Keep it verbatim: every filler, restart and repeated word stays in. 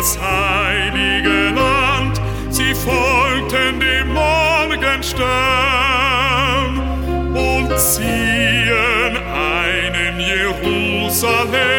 das heilige Land, sie folgten dem Morgenstern und ziehen ein in Jerusalem.